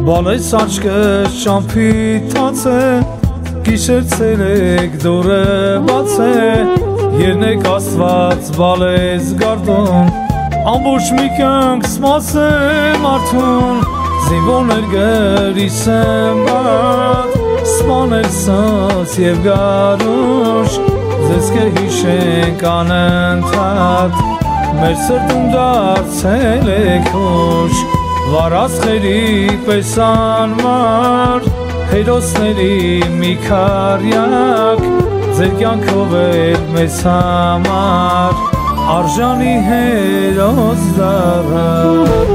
Բալես աչքը շամփիթաց է, գիշեր ցերեկ դուրը բաց է, երնեք աստված բալես գարդուն, ամբողջ մի կյանք սմասեմ արդուն, զինվոներ գրիսեմ բատ, սպանել սաս և գարուշ, ձեզ կհիշենք անընդհատ, մեր սրտում դարձել եք հուշ, վարասխերի պես անմար, հերոսների մի քարյակ, ձեր կյանքով էր մեզ համար, արժանի հերոս դառաք։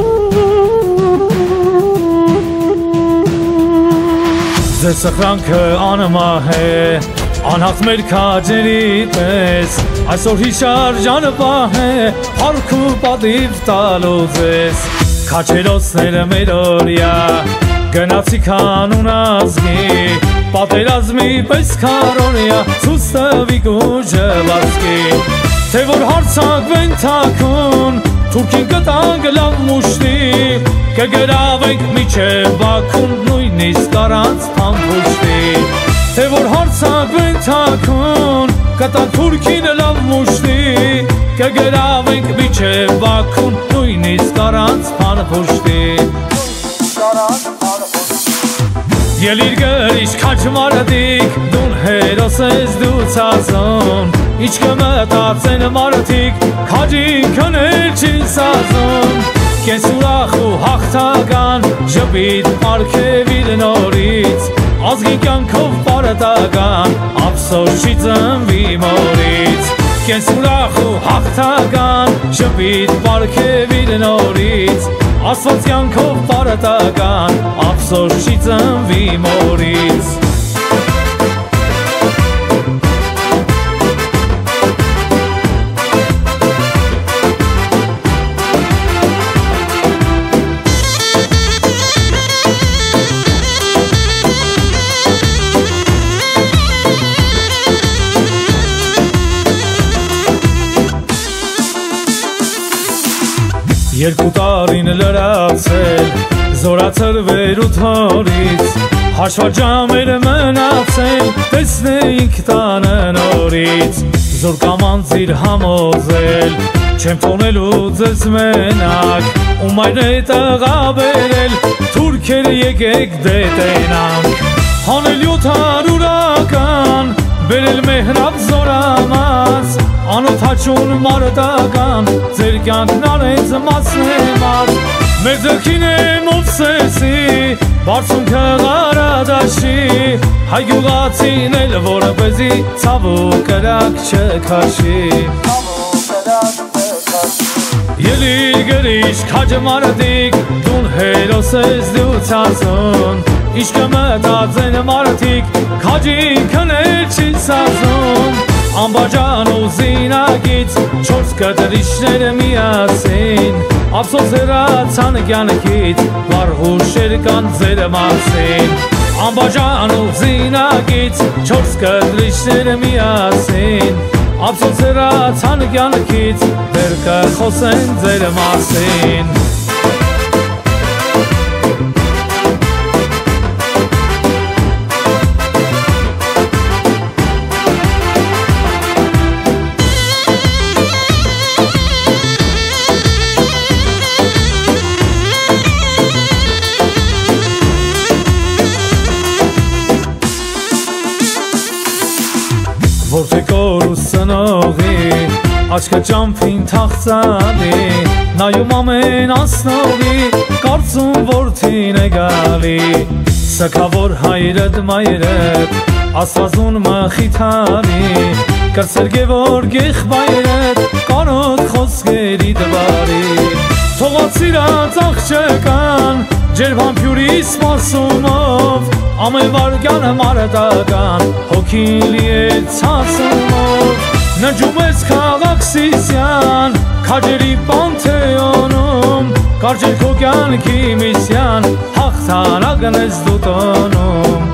Ձեր սխրանքը անմահ է, անհատ մեր քաջերի պես, այսօր հիշարժանը պահ է, փառք ու պատիվ տալու ձեզ, քաջերոսները մեր օրյա, գնացիք անուն ազգի, պատերազմի պես քարորյա, ցույց տվիք ուժը վազքի, թե որ հարձակվեն թաքուն, թուրքին կտանք լավ մուշտի, կգրավենք միջև Բաքուն, նույնիսկ առանց փամփուշտի, թե որ հարձակվեն թաքուն, կտանք թուրքին լավ մուշտի, կգրավենք միջև Բաքուն, նույնիսկ առանց փամփուշտի։ Ելիր գրիշ քաջ մարդիկ, դուն հերոս ես դու ցազոն, ինչ կմտածեն մարդիկ, քաջին քնել չին սազոն, կես ուրախ ու հաղթական, ժպիտ պարգևիր նորից, ազգի կյանքով պարտական, ափսոս չի ծնվի մորից, կես ուրախ ու հաղթական, ժպիտ պարգևիր նորից, Աստված կյանքով պարտական, ափսոս չի ծնվի մորից։ Երկու տարին լրացել, զորացրվեր ու թորից, հաշվաջամերը մնացել, տեսնեինք տանը նորից, զոր կամանձիր համոզել, չեմ թողնելու ձեզ մենակ, ու մայր է տղա բերել, թուրքերը եկեք դետենանք, հանել 700-ական, բերել մեհրաբ զորամաց, անոտ հաչուն մարդական, ձեր կյանքն արեց մասնեմար, մեր ձգին է մովսեսի, բարձունքը Ղարադաշի, հայ գյուղացին էլ որպեսզի ցավ ու կրակ չքաշի։ Ելիր գրիշ քաջ մարդիկ, դուն հերոս ես դու ցազոն, ինչ կմտածեն մարդիկ, քաջին քնել չի սազոն, Ամբաջան ու զինագից, չորս կտրիշները միասին, ափսոս հեռացան կյանքից, վառ հուշեր կան ձեր մասին, Ամբաջան ու զինագից, չորս կտրիշները միասին, ափսոս հեռացան կյանքից, դեռ կխոսեն ձեր մասին։ Որտեք օր ու սնողի, աչքը ճամփին թախծալի, նայում ամեն անցնողի, կարծում որդին է գալի, սգավոր հայրդ մայրդ, աստվածուն մխիթարի, կրծեր գևոր եղբայրդ, կանոտ խոսքերի դվարի, թողացիրած աղջկան, ջերմամփյուրի սպասումով, ամեն վարկյանը մարդական, հոգին լի է ցասումով, նջում ես քաղաք Սիսիան, քաջերի պանթեոնում, կարճել քո կյանքի միսյան, հաղթանակն ես դու տոնում։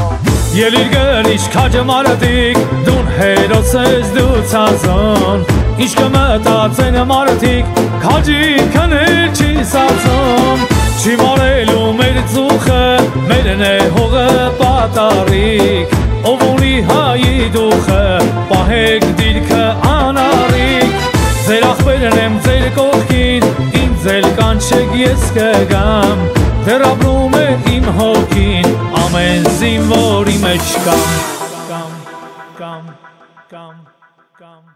Ելիր գրիշ քաջ մարդիկ, դուն հերոս ես դու ցազոն, Ինչ կմտածեն մարդիկ, քաջիկն էլ չի սացում Չի մարելու մեր ծուխը, մերն է հողը պատարիկ Ով ունի հայի դուխը, պահեք դիրքը անարիկ Ձեր ախպերն եմ ձեր կողքին, ինձ էլ կանչեք ես կգամ Դեռ ապրում է իմ հոգին, ամեն զինվորի մեջ կամ